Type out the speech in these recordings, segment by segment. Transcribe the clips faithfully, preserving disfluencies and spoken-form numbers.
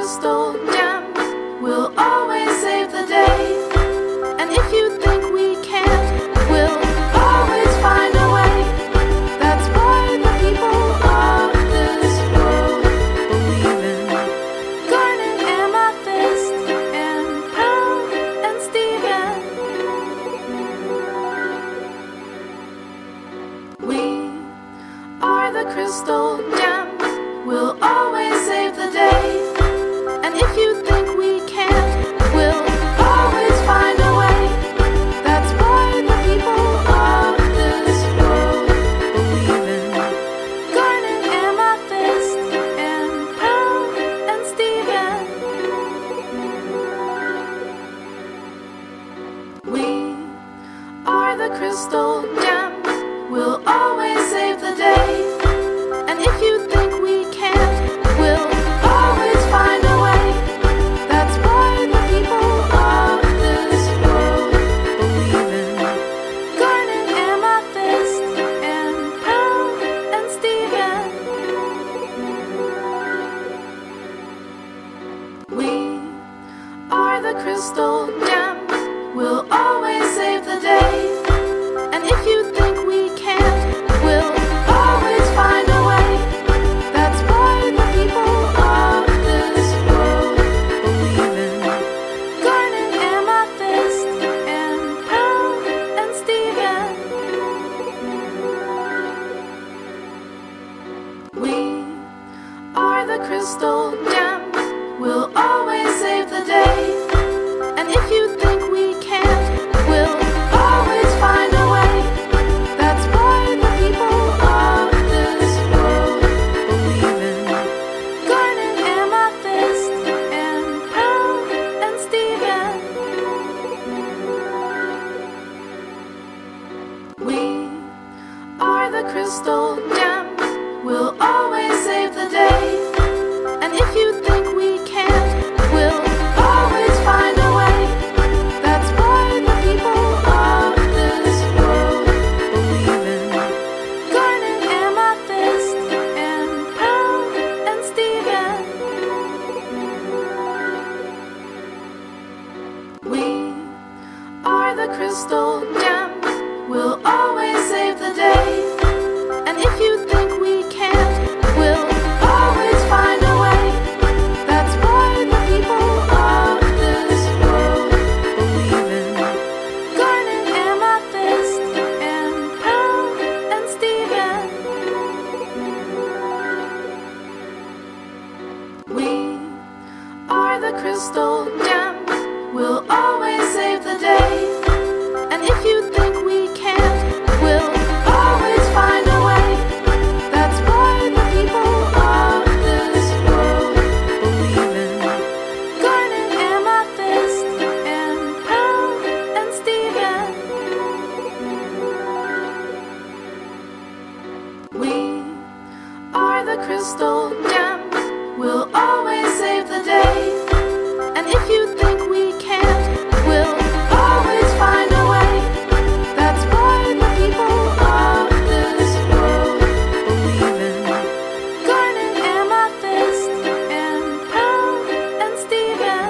crystal gems will always save the day. And if you think we can't, we'll always find a way. That's why the people of this world believe in garnet, amethyst, and pearl, and Stephen. We are the crystal gems, we'll always save the day. And if you think we can't, we'll always find a way. That's why the people of this world believe in garnet, amethyst, and pearl, and Stephen. We are the crystal gems, we'll always save the day. And if you think we can't, we'll always find a way. That's why the people of this world believe in garnet, amethyst, and pearl, and Stephen. We are the crystal gems, we'll always save the day. And if you think we can't, we'll always find a way. That's why the people of this world believe in garnet, amethyst, and pearl, and Stephen. We are the crystal gems, we'll always save the day. And if you think we can't, we'll always find a way. That's why the people of this world believe in garnet, amethyst, and pearl, and Stephen. We are the crystal gems, we'll always save the day. And if you think we can't, we'll always find a way. That's why the people of this world believe in garnet, amethyst, and pearl, and Stephen. We are the crystal gems, we'll always save the day. And if you think we can't, we'll always find a way. That's why the people of this world believe in garnet, amethyst, and pearl, and Stephen. We are the crystal gems, we'll always save the day. And if you think we can't, we'll always find a way. That's why the people of this world believe in garnet, amethyst, and pearl, and Stephen. We are the crystal gems, we'll always save the day. And if you think we can't, we'll always find a way. That's why the people of this world believe in garnet, amethyst, and pearl, and Stephen.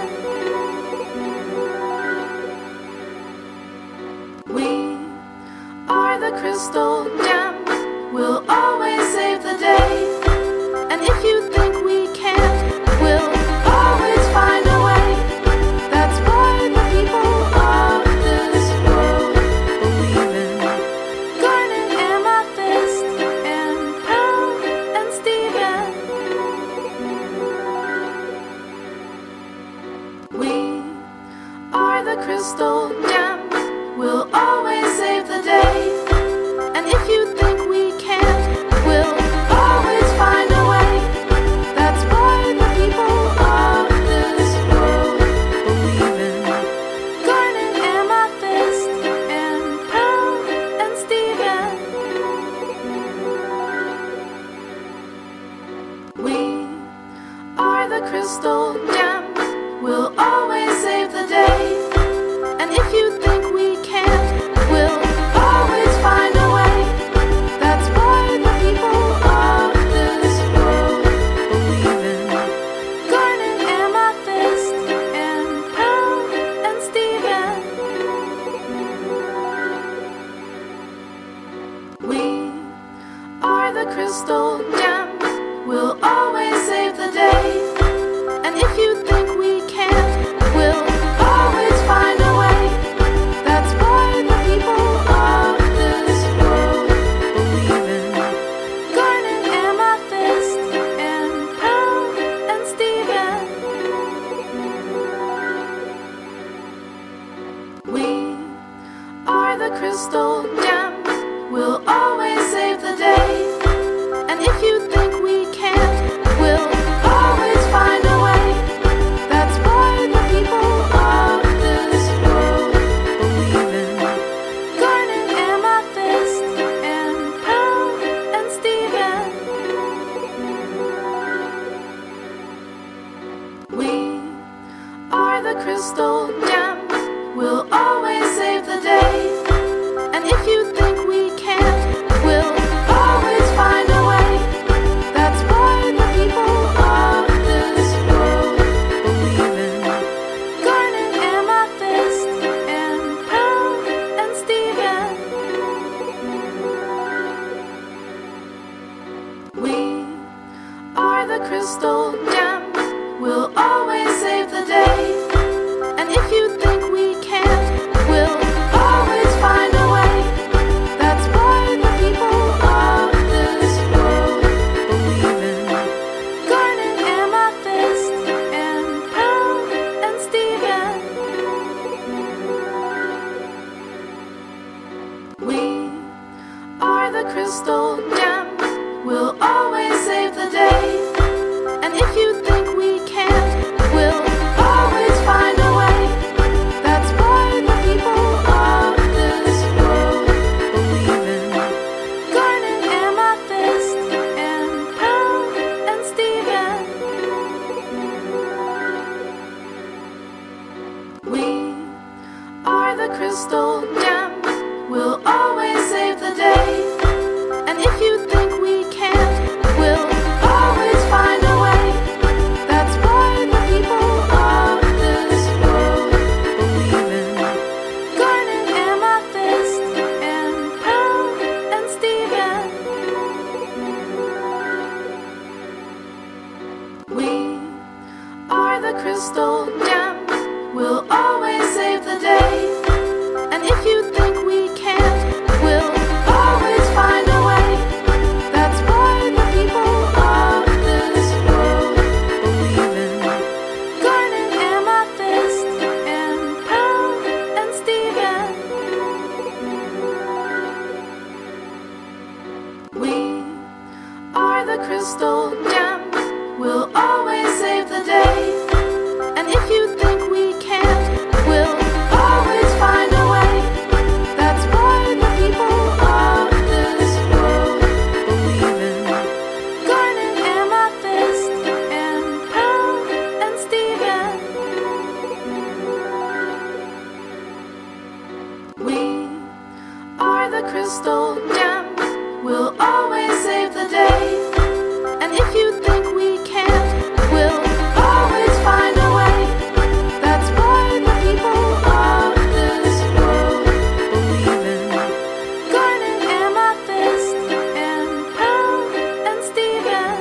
We are the crystal gems, we'll always save the day. And if you think we can't, we'll always find a way. That's why the people of this world believe in garnet, amethyst, and pearl, and Stephen. We are the crystal gems, we'll always save the day. And if you think we can't, the crystal gems. We'll always save the day. And if you think we can't, we'll always find a way. That's why the people of this world believe in Garnet, Amethyst, and Pearl, and Stephen. We are the crystal gems. We'll always save the day. And if you think we can't, we'll always find a way. That's why the people of this world believe in Garnet, Amethyst, and Pearl, and Stephen. We are the crystal gems. We'll always save the day. And if you think we can't, we'll always find a way. That's why the people of this world believe in Garnet, Amethyst, and Pearl, and Stephen. We are the crystal gems. We'll always save the day. And if you think we can't, we'll always find a way. That's why the people of this world believe in Garnet, Amethyst, and Pearl, and Stephen. We are the crystal gems. We'll always save the day. And if you think we can't, we'll always find a way. That's why the people of this world believe in Garnet, Amethyst, and Pearl, and Stephen. We are the crystal gems. We'll always save the day. And if you think we can't, we'll always find a way. That's why the people of this world believe in Garnet, Amethyst, and Pearl, and Stephen. We are the crystal gems. We'll always save the day. And if you think we can't, we'll always find a way. That's why the people of this world believe in Garnet, Amethyst, and Pearl, and Stephen. We are the crystal gems. We'll always save the day. And if you think we can't, we'll always find a way. That's why the people of this world believe in Garnet, Amethyst, and Pearl, and Stephen. We are the crystal gems. We'll always save the day. And if you think we can't, we'll always find a way. That's why the people of this world believe in Garnet, Amethyst, and Pearl, and Stephen.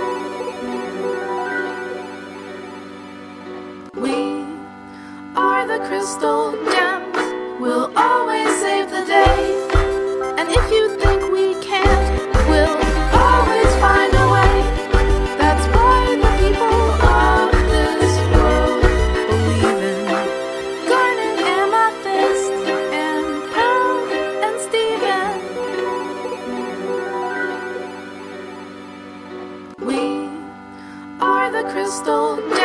We are the crystal gems. We'll always save the day. And if you think we can't, we'll always find a way. That's why the people of this world believe in Garnet, Amethyst, and Pearl, and Stephen. We are the crystal